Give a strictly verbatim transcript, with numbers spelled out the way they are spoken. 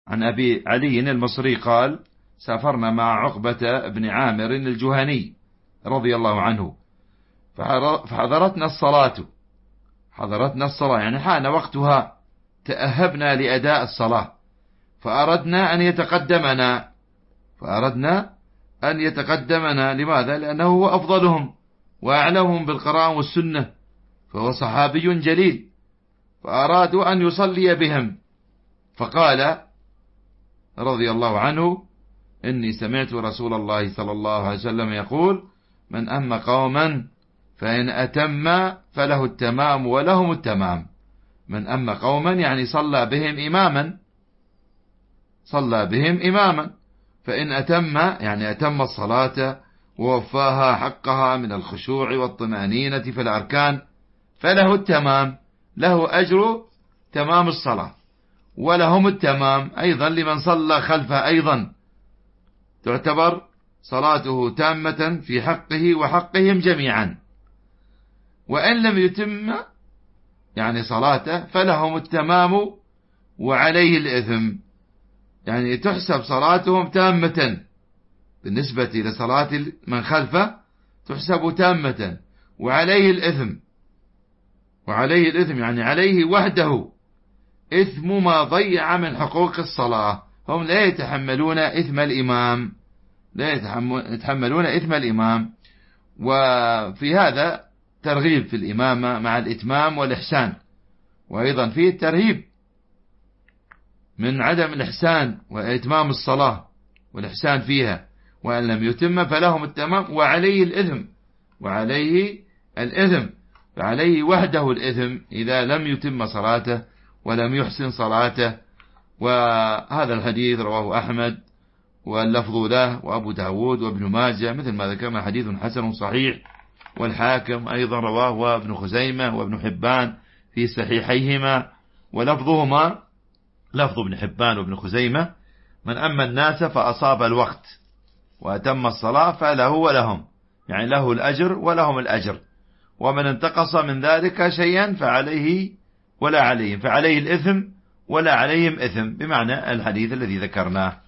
عن أبي علي المصري قال: سافرنا مع عقبة بن عامر الجهني رضي الله عنه، فحضرتنا الصلاة حضرتنا الصلاة يعني حان وقتها، تأهبنا لأداء الصلاة، فأردنا أن يتقدمنا فأردنا أن يتقدمنا لماذا؟ لأنه هو أفضلهم وأعلمهم بالقرآن والسنة، فهو صحابي جليل، فأرادوا أن يصلي بهم، فقال رضي الله عنه: إني سمعت رسول الله صلى الله عليه وسلم يقول: من أم قوما فإن أتم فله التمام ولهم التمام. من أم قوما يعني صلى بهم إماما صلى بهم إماما فإن أتم يعني أتم الصلاة ووفاها حقها من الخشوع والطمأنينة في الأركان فله التمام، له أجر تمام الصلاة، ولهم التمام أيضا لمن صلى خلفه، أيضا تعتبر صلاته تامة في حقه وحقهم جميعا. وإن لم يتم يعني صلاته فلهم التمام وعليه الإثم، يعني تحسب صلاتهم تامة بالنسبة لصلاة من خلفه، تحسب تامة وعليه الإثم وعليه الإثم يعني عليه وحده إثم ما ضيع من حقوق الصلاة. هم لا يتحملون إثم الإمام لا يتحملون إثم الإمام. وفي هذا ترغيب في الإمامة مع الإتمام والإحسان، وأيضا فيه الترهيب من عدم الإحسان وإتمام الصلاة والإحسان فيها. وأن لم يتم فلهم التمام وعليه الإثم وعليه الإثم فعليه وحده الإثم إذا لم يتم صلاته ولم يحسن صلاته. وهذا الحديث رواه أحمد واللفظ له وأبو داود وابن ماجه مثل ما ذكرنا، حديث حسن صحيح. والحاكم أيضا رواه وابن خزيمة وابن حبان في صحيحيهما، ولفظهما لفظ ابن حبان وابن خزيمة: من أما الناس فأصاب الوقت وأتم الصلاة فله ولهم، يعني له الأجر ولهم الأجر، ومن انتقص من ذلك شيئا فعليه ولا عليهم، فعليه الإثم ولا عليهم إثم، بمعنى الحديث الذي ذكرناه.